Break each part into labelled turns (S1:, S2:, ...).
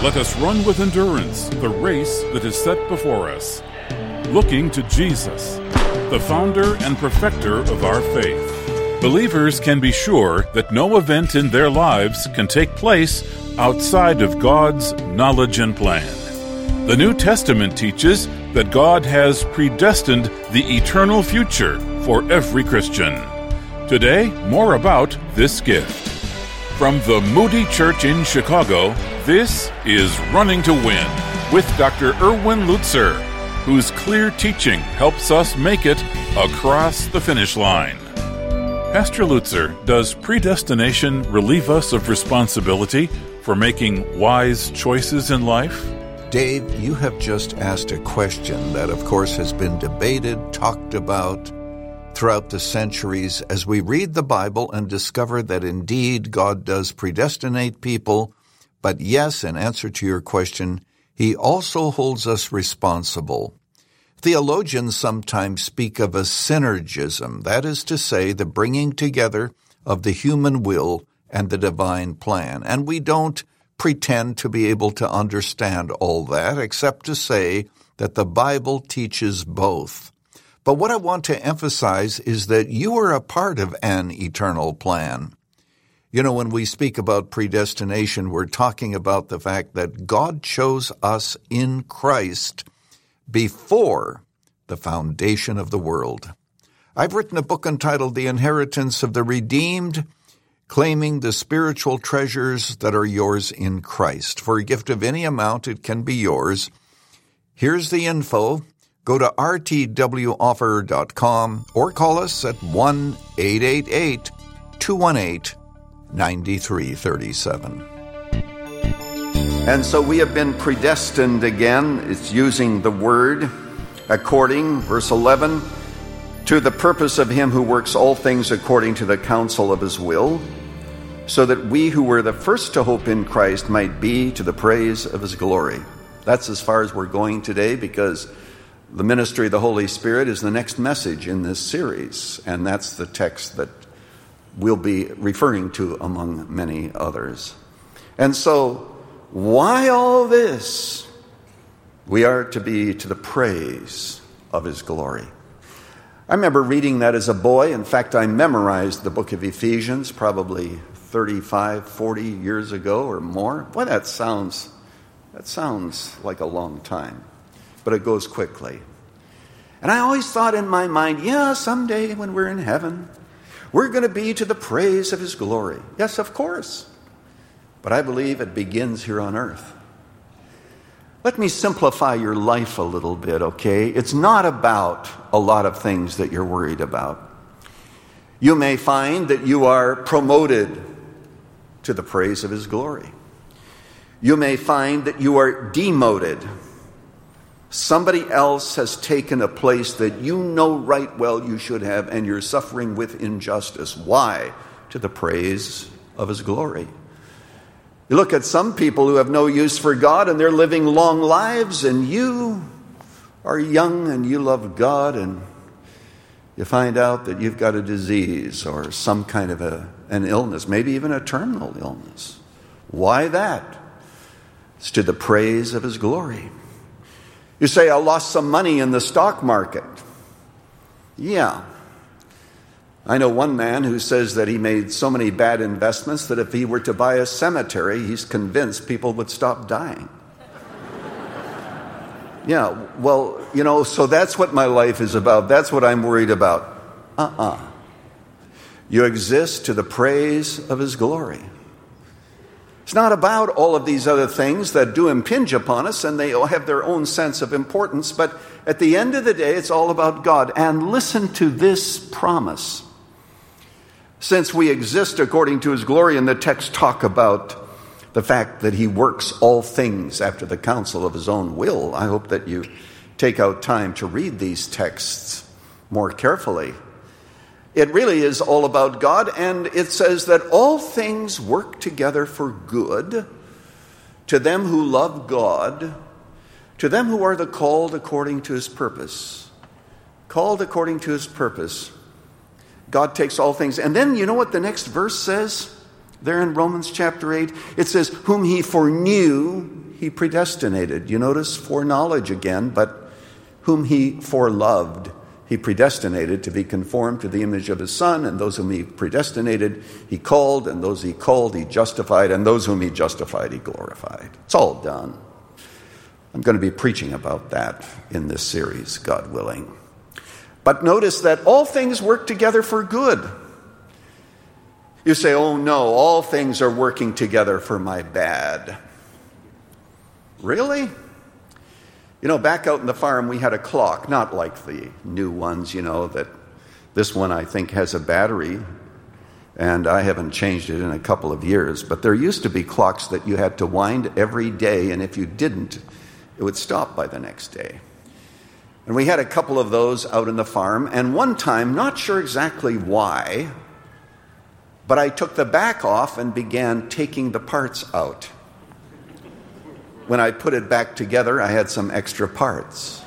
S1: Let us run with endurance the race that is set before us, looking to Jesus, the founder and perfecter of our faith. Believers can be sure that no event in their lives can take place outside of God's knowledge and plan. The New Testament teaches that God has predestined the eternal future for every Christian. Today, more about this gift. From the Moody Church in Chicago, this is Running to Win with Dr. Erwin Lutzer, whose clear teaching helps us make it across the finish line. Pastor Lutzer, does predestination relieve us of responsibility for making wise choices in life?
S2: Dave, you have just asked a question that, of course, has been debated, talked about throughout the centuries as we read the Bible and discover that indeed God does predestinate people. But yes, in answer to your question, He also holds us responsible. Theologians sometimes speak of a synergism, that is to say, the bringing together of the human will and the divine plan. And we don't pretend to be able to understand all that, except to say that the Bible teaches both. But what I want to emphasize is that you are a part of an eternal plan. You know, when we speak about predestination, we're talking about the fact that God chose us in Christ before the foundation of the world. I've written a book entitled The Inheritance of the Redeemed, claiming the spiritual treasures that are yours in Christ. For a gift of any amount, it can be yours. Here's the info. Go to rtwoffer.com or call us at 1-888-218-9337. And so we have been predestined again. It's using the word according, verse 11, to the purpose of Him who works all things according to the counsel of His will, so that we who were the first to hope in Christ might be to the praise of His glory. That's as far as we're going today, because the ministry of the Holy Spirit is the next message in this series, and that's the text that we'll be referring to among many others. And so, why all this? We are to be to the praise of His glory. I remember reading that as a boy. In fact, I memorized the book of Ephesians probably 35, 40 years ago or more. Boy, that sounds like a long time, but it goes quickly. And I always thought in my mind, someday when we're in heaven, we're going to be to the praise of His glory. Yes, of course. But I believe it begins here on earth. Let me simplify your life a little bit, okay? It's not about a lot of things that you're worried about. You may find that you are promoted to the praise of His glory. You may find that you are demoted. Somebody else has taken a place that you know right well you should have, and you're suffering with injustice. Why? To the praise of His glory. You look at some people who have no use for God, and they're living long lives, and you are young and you love God, and you find out that you've got a disease or some kind of an illness, maybe even a terminal illness. Why that? It's to the praise of His glory. You say, I lost some money in the stock market. Yeah. I know one man who says that he made so many bad investments that if he were to buy a cemetery, he's convinced people would stop dying. Yeah, well, so that's what my life is about. That's what I'm worried about. You exist to the praise of His glory. It's not about all of these other things that do impinge upon us, and they all have their own sense of importance, but at the end of the day, it's all about God. And listen to this promise. Since we exist according to His glory, and the text talk about the fact that He works all things after the counsel of His own will, I hope that you take out time to read these texts more carefully. It really is all about God, and it says that all things work together for good to them who love God, to them who are the called according to His purpose. Called according to His purpose. God takes all things. And then you know what the next verse says? There in Romans chapter 8, it says, whom He foreknew, he predestinated. You notice foreknowledge again, but whom he foreloved, he predestinated to be conformed to the image of his Son, and those whom he predestinated, he called, and those he called, he justified, and those whom he justified, he glorified. It's all done. I'm going to be preaching about that in this series, God willing. But notice that all things work together for good. You say, oh no, all things are working together for my bad. Really? You know, back out in the farm, we had a clock, not like the new ones, that this one I think has a battery, and I haven't changed it in a couple of years. But there used to be clocks that you had to wind every day, and if you didn't, it would stop by the next day. And we had a couple of those out in the farm, and one time, not sure exactly why, but I took the back off and began taking the parts out. When I put it back together, I had some extra parts.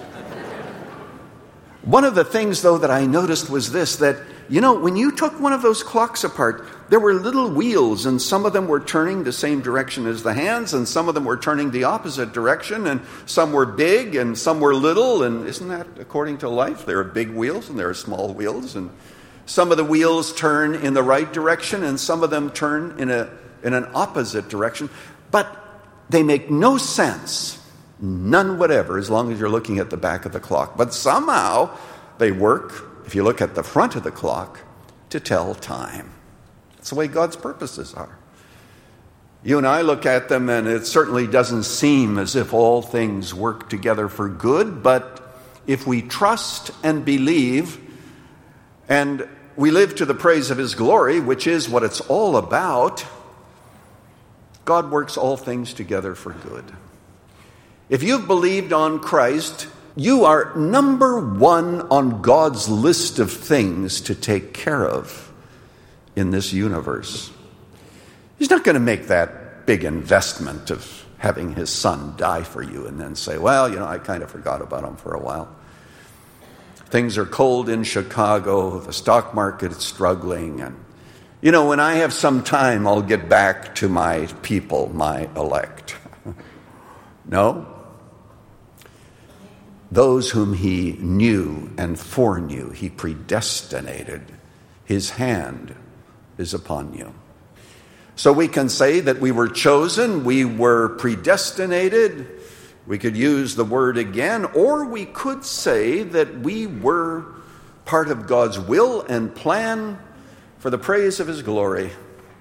S2: One of the things, though, that I noticed was this, that, when you took one of those clocks apart, there were little wheels, and some of them were turning the same direction as the hands, and some of them were turning the opposite direction, and some were big, and some were little, and isn't that according to life? There are big wheels, and there are small wheels, and some of the wheels turn in the right direction, and some of them turn in an opposite direction. But they make no sense, none whatever, as long as you're looking at the back of the clock. But somehow they work, if you look at the front of the clock, to tell time. That's the way God's purposes are. You and I look at them, and it certainly doesn't seem as if all things work together for good, but if we trust and believe, and we live to the praise of his glory, which is what it's all about, God works all things together for good. If you've believed on Christ, you are number one on God's list of things to take care of in this universe. He's not going to make that big investment of having his Son die for you and then say, well, I kind of forgot about him for a while. Things are cold in Chicago, the stock market is struggling, and when I have some time, I'll get back to my people, my elect. No. Those whom he knew and foreknew, he predestinated. His hand is upon you. So we can say that we were chosen, we were predestinated. We could use the word again, or we could say that we were part of God's will and plan for the praise of his glory.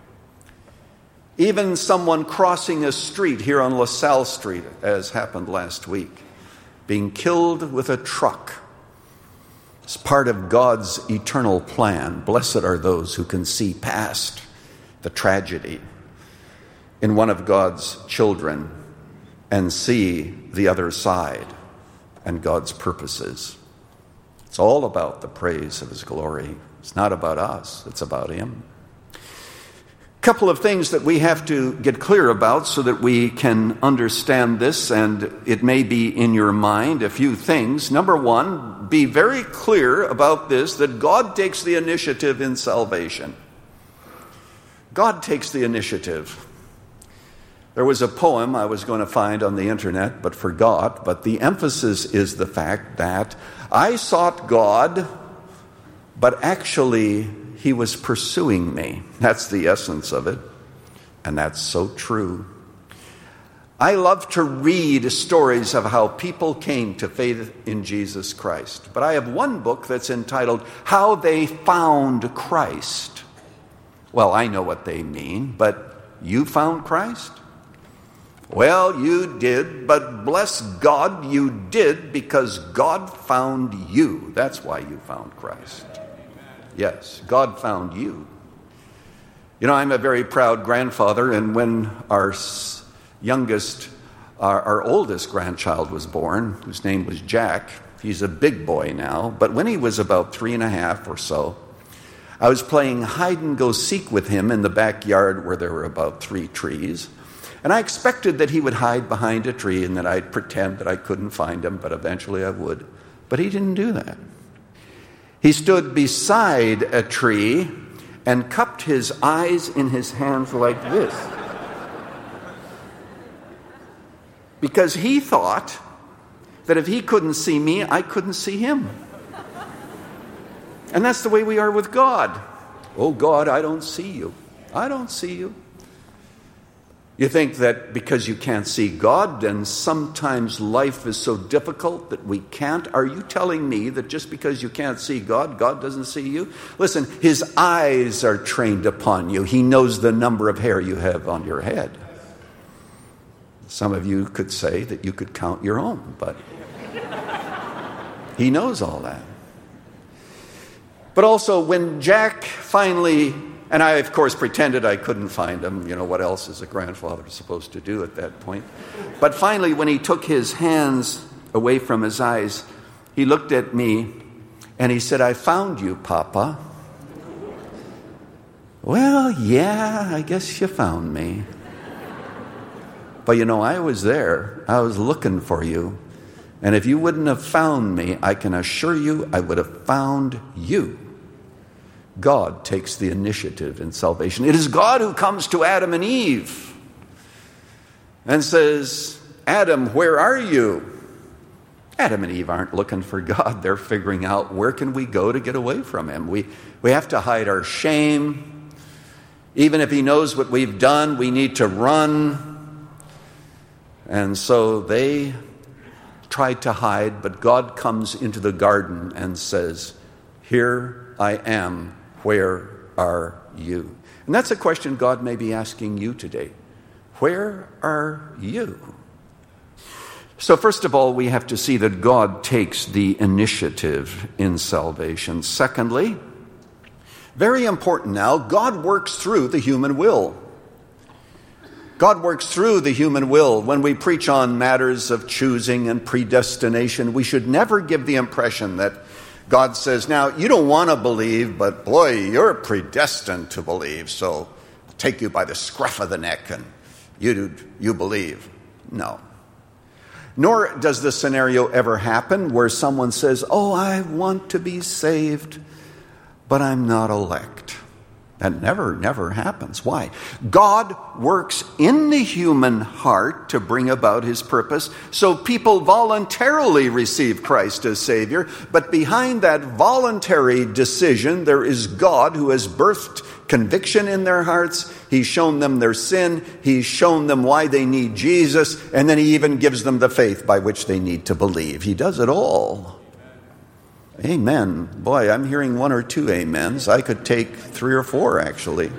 S2: Even someone crossing a street here on LaSalle Street, as happened last week, being killed with a truck, is part of God's eternal plan. Blessed are those who can see past the tragedy in one of God's children and see the other side and God's purposes. It's all about the praise of his glory. It's not about us, it's about him. A couple of things that we have to get clear about so that we can understand this, and it may be in your mind, a few things. Number one, be very clear about this, that God takes the initiative in salvation. God takes the initiative. There was a poem I was going to find on the internet, but forgot, but the emphasis is the fact that I sought God, but actually, he was pursuing me. That's the essence of it. And that's so true. I love to read stories of how people came to faith in Jesus Christ. But I have one book that's entitled, How They Found Christ. Well, I know what they mean, but you found Christ? Well, you did, but bless God, you did because God found you. That's why you found Christ. Yes, God found you. I'm a very proud grandfather, and when our oldest grandchild was born, whose name was Jack, he's a big boy now, but when he was about 3.5 or so, I was playing hide and go seek with him in the backyard where there were about 3 trees, and I expected that he would hide behind a tree and that I'd pretend that I couldn't find him, but eventually I would. But he didn't do that. He stood beside a tree and cupped his eyes in his hands like this. because he thought that if he couldn't see me, I couldn't see him. And that's the way we are with God. Oh, God, I don't see you. I don't see you. You think that because you can't see God, then sometimes life is so difficult that we can't? Are you telling me that just because you can't see God, God doesn't see you? Listen, his eyes are trained upon you. He knows the number of hair you have on your head. Some of you could say that you could count your own, but he knows all that. But also, when Jack finally, and I, of course, pretended I couldn't find him. You know, what else is a grandfather supposed to do at that point? But finally, when he took his hands away from his eyes, he looked at me and he said, "I found you, Papa." Well, yeah, I guess you found me. But you know, I was there. I was looking for you. And if you wouldn't have found me, I can assure you I would have found you. God takes the initiative in salvation. It is God who comes to Adam and Eve and says, "Adam, where are you?" Adam and Eve aren't looking for God. They're figuring out, where can we go to get away from him? We have to hide our shame. Even if he knows what we've done, we need to run. And so they tried to hide, but God comes into the garden and says, "Here I am. Where are you?" And that's a question God may be asking you today. Where are you? So first of all, we have to see that God takes the initiative in salvation. Secondly, very important now, God works through the human will. God works through the human will. When we preach on matters of choosing and predestination, we should never give the impression that God says, "Now, you don't want to believe, but boy, you're predestined to believe, so I'll take you by the scruff of the neck and you believe." No. Nor does the scenario ever happen where someone says, "Oh, I want to be saved, but I'm not elect." That never happens. Why? God works in the human heart to bring about his purpose, so people voluntarily receive Christ as Savior. But behind that voluntary decision, there is God who has birthed conviction in their hearts. He's shown them their sin. He's shown them why they need Jesus. And then he even gives them the faith by which they need to believe. He does it all. Amen. Boy, I'm hearing one or two amens. I could take 3 or 4, actually.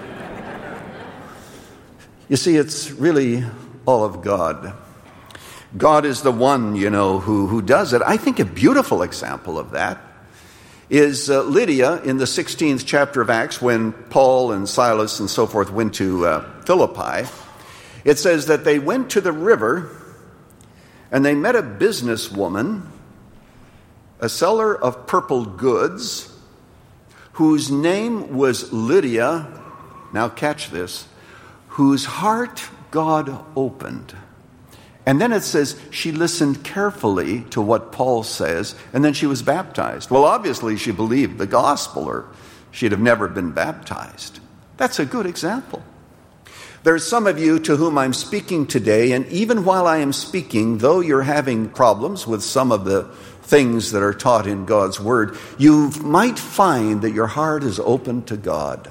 S2: You see, it's really all of God. God is the one, who does it. I think a beautiful example of that is Lydia in the 16th chapter of Acts, when Paul and Silas and so forth went to Philippi. It says that they went to the river and they met a businesswoman, a seller of purple goods, whose name was Lydia. Now catch this. Whose heart God opened. And then it says she listened carefully to what Paul says, and then she was baptized. Well, obviously she believed the gospel, or she'd have never been baptized. That's a good example. There's some of you to whom I'm speaking today, and even while I am speaking, though you're having problems with some of the things that are taught in God's Word, you might find that your heart is open to God.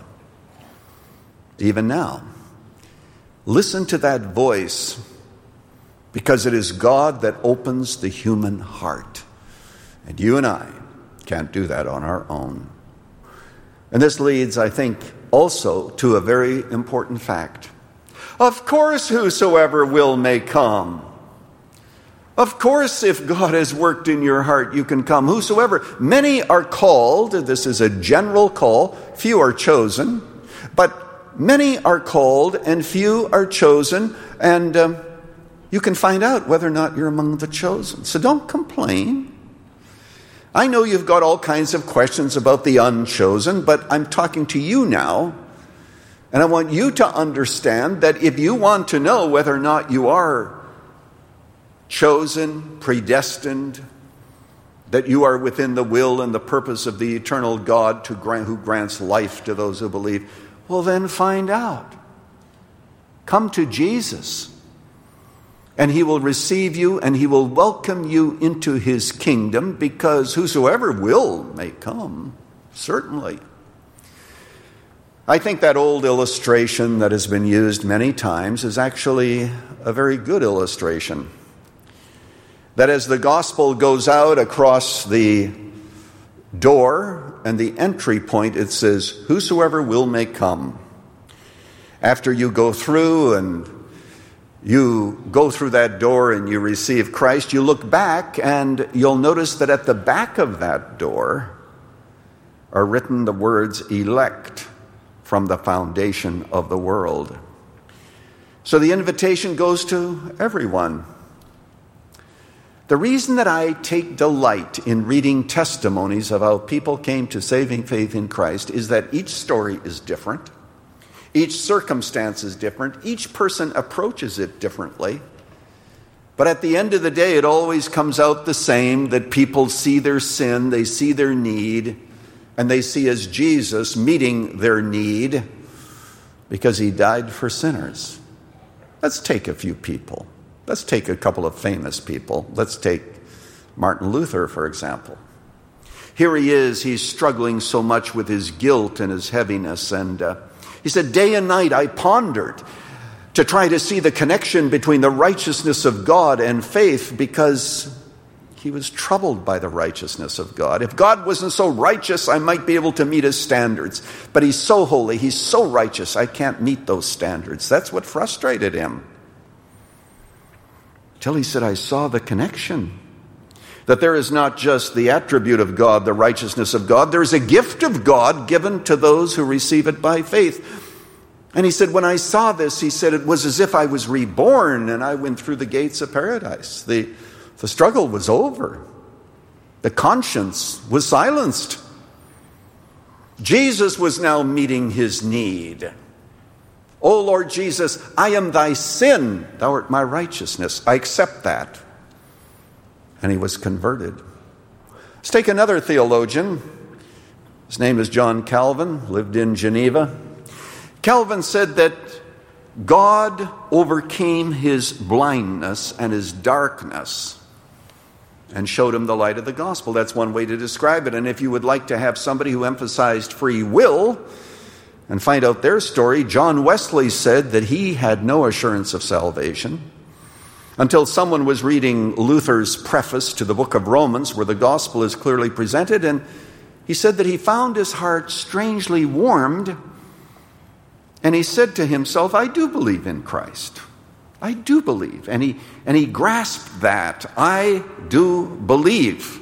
S2: Even now, listen to that voice, because it is God that opens the human heart. And you and I can't do that on our own. And this leads, I think, also to a very important fact. Of course, whosoever will may come. Of course, if God has worked in your heart, you can come. Whosoever. Many are called. This is a general call. Few are chosen. But many are called and few are chosen. And you can find out whether or not you're among the chosen. So don't complain. I know you've got all kinds of questions about the unchosen, but I'm talking to you now. And I want you to understand that if you want to know whether or not you are chosen, predestined, that you are within the will and the purpose of the eternal God who grants life to those who believe, well, then find out. Come to Jesus. And he will receive you, and he will welcome you into his kingdom, because whosoever will may come, certainly. I think that old illustration that has been used many times is actually a very good illustration. That as the gospel goes out across the door and the entry point, it says, whosoever will may come. After you go through that door and you receive Christ, you look back and you'll notice that at the back of that door are written the words elect from the foundation of the world. So the invitation goes to everyone. The reason that I take delight in reading testimonies of how people came to saving faith in Christ is that each story is different. Each circumstance is different. Each person approaches it differently. But at the end of the day, it always comes out the same, that people see their sin, they see their need, and they see as Jesus meeting their need because he died for sinners. Let's take a few people. Let's take a couple of famous people. Let's take Martin Luther, for example. Here he is, he's struggling so much with his guilt and his heaviness, and he said, day and night I pondered to try to see the connection between the righteousness of God and faith, because he was troubled by the righteousness of God. If God wasn't so righteous, I might be able to meet his standards. But he's so holy, he's so righteous, I can't meet those standards. That's what frustrated him. Till he said, I saw the connection. That there is not just the attribute of God, the righteousness of God. There is a gift of God given to those who receive it by faith. And he said, when I saw this, he said, it was as if I was reborn and I went through the gates of paradise. The struggle was over. The conscience was silenced. Jesus was now meeting his need. O Lord Jesus, I am thy sin, thou art my righteousness. I accept that. And he was converted. Let's take another theologian. His name is John Calvin, lived in Geneva. Calvin said that God overcame his blindness and his darkness and showed him the light of the gospel. That's one way to describe it. And if you would like to have somebody who emphasized free will and find out their story, John Wesley said that he had no assurance of salvation until someone was reading Luther's preface to the book of Romans, where the gospel is clearly presented, and he said that he found his heart strangely warmed, and he said to himself, I do believe in Christ. I do believe. And he grasped that. I do believe.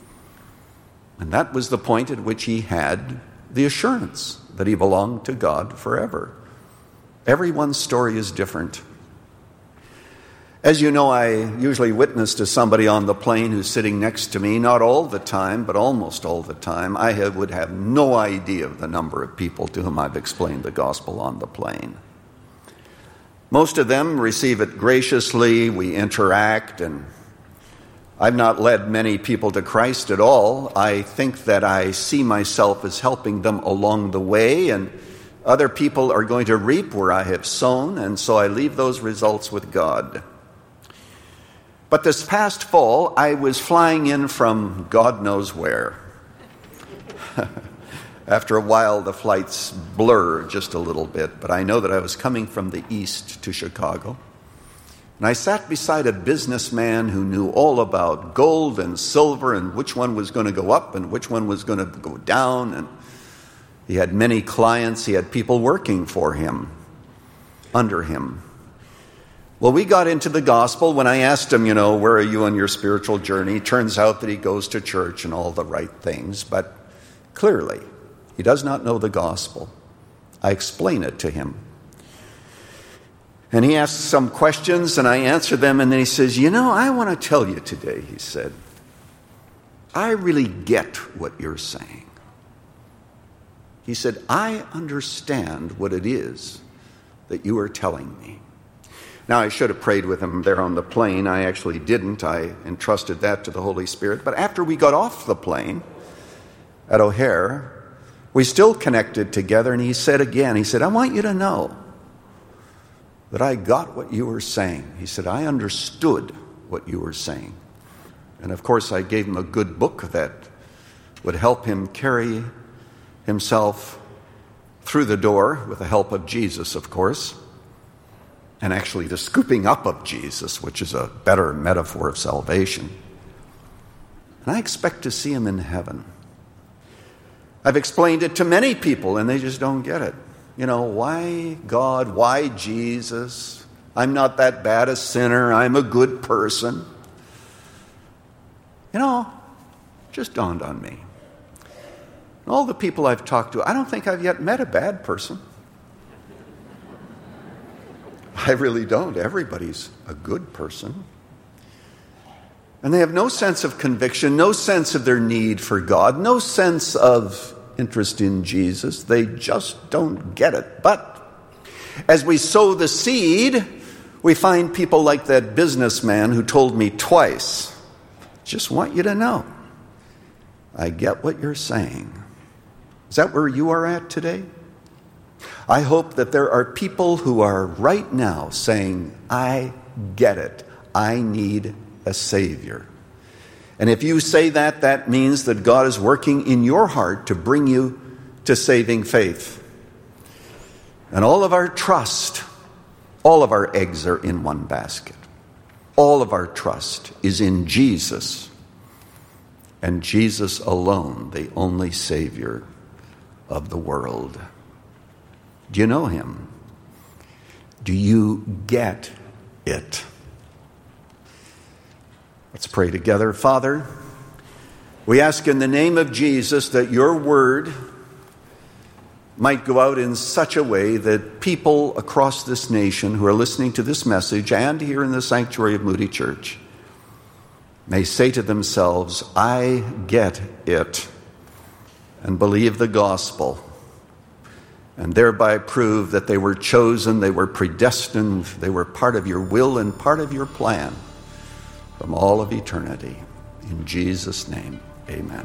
S2: And that was the point at which he had the assurance that he belonged to God forever. Everyone's story is different. As you know, I usually witness to somebody on the plane who's sitting next to me, not all the time, but almost all the time. I would have no idea of the number of people to whom I've explained the gospel on the plane. Most of them receive it graciously, we interact, and I've not led many people to Christ at all. I think that I see myself as helping them along the way, and other people are going to reap where I have sown, and so I leave those results with God. But this past fall, I was flying in from God knows where. After a while, the flights blur just a little bit, but I know that I was coming from the east to Chicago. And I sat beside a businessman who knew all about gold and silver and which one was going to go up and which one was going to go down. And he had many clients. He had people working for him, under him. Well, we got into the gospel. When I asked him, where are you on your spiritual journey? Turns out that he goes to church and all the right things, but clearly he does not know the gospel. I explain it to him. And he asks some questions, and I answer them, and then he says, I want to tell you today, he said, I really get what you're saying. He said, I understand what it is that you are telling me. Now, I should have prayed with him there on the plane. I actually didn't. I entrusted that to the Holy Spirit. But after we got off the plane at O'Hare, we still connected together, and he said, I want you to know that I got what you were saying. He said, I understood what you were saying. And of course, I gave him a good book that would help him carry himself through the door with the help of Jesus, of course, and actually the scooping up of Jesus, which is a better metaphor of salvation. And I expect to see him in heaven. I've explained it to many people, and they just don't get it. You know, why God? Why Jesus? I'm not that bad a sinner. I'm a good person. You know, just dawned on me. All the people I've talked to, I don't think I've yet met a bad person. I really don't. Everybody's a good person. And they have no sense of conviction, no sense of their need for God, no sense of interest in Jesus. They just don't get it. But as we sow the seed, we find people like that businessman who told me twice, just want you to know, I get what you're saying. Is that where you are at today? I hope that there are people who are right now saying, I get it. I need a Savior. And if you say that, that means that God is working in your heart to bring you to saving faith. And all of our trust, all of our eggs are in one basket. All of our trust is in Jesus. And Jesus alone, the only Savior of the world. Do you know him? Do you get it? Let's pray together. Father, we ask in the name of Jesus that your word might go out in such a way that people across this nation who are listening to this message and here in the sanctuary of Moody Church may say to themselves, I get it, and believe the gospel, and thereby prove that they were chosen, they were predestined, they were part of your will and part of your plan from all of eternity. In Jesus' name, amen.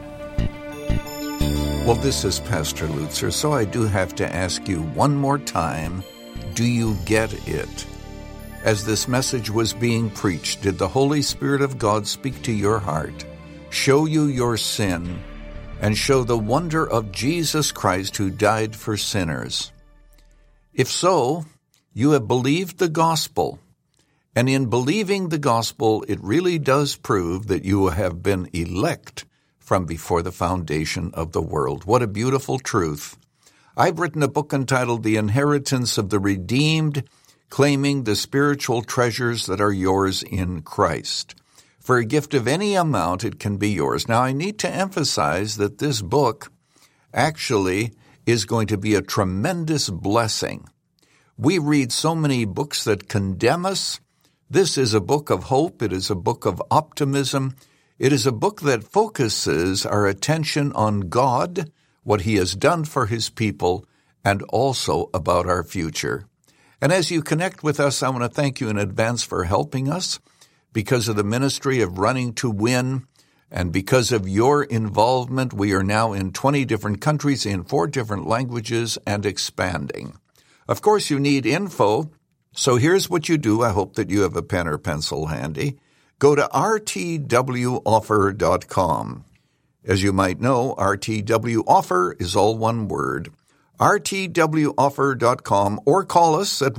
S3: Well, this is Pastor Lutzer, so I do have to ask you one more time, do you get it? As this message was being preached, did the Holy Spirit of God speak to your heart, show you your sin, and show the wonder of Jesus Christ who died for sinners? If so, you have believed the gospel. And in believing the gospel, it really does prove that you have been elect from before the foundation of the world. What a beautiful truth. I've written a book entitled The Inheritance of the Redeemed, claiming the spiritual treasures that are yours in Christ. For a gift of any amount, it can be yours. Now, I need to emphasize that this book actually is going to be a tremendous blessing. We read so many books that condemn us. This is a book of hope. It is a book of optimism. It is a book that focuses our attention on God, what He has done for His people, and also about our future. And as you connect with us, I want to thank you in advance for helping us. Because of the ministry of Running to Win, and because of your involvement, we are now in 20 different countries in 4 different languages and expanding. Of course, you need info, so here's what you do. I hope that you have a pen or pencil handy. Go to rtwoffer.com. As you might know, RTW Offer is all one word. rtwoffer.com, or call us at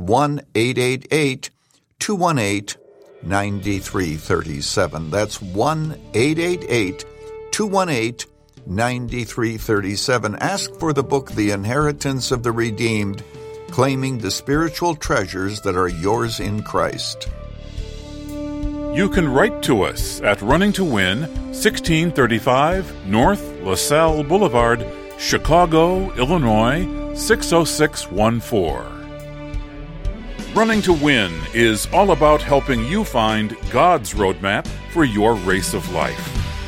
S3: 1-888-218-9337. That's 1-888-218-9337. Ask for the book, The Inheritance of the Redeemed, claiming the spiritual treasures that are yours in Christ.
S1: You can write to us at Running to Win, 1635 North LaSalle Boulevard, Chicago, Illinois, 60614. Running to Win is all about helping you find God's roadmap for your race of life.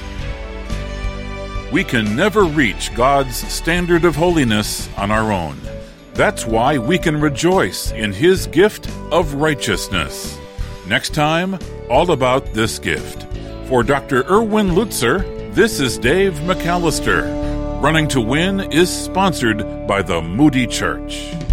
S1: We can never reach God's standard of holiness on our own. That's why we can rejoice in His gift of righteousness. Next time, all about this gift. For Dr. Erwin Lutzer, this is Dave McAllister. Running to Win is sponsored by the Moody Church.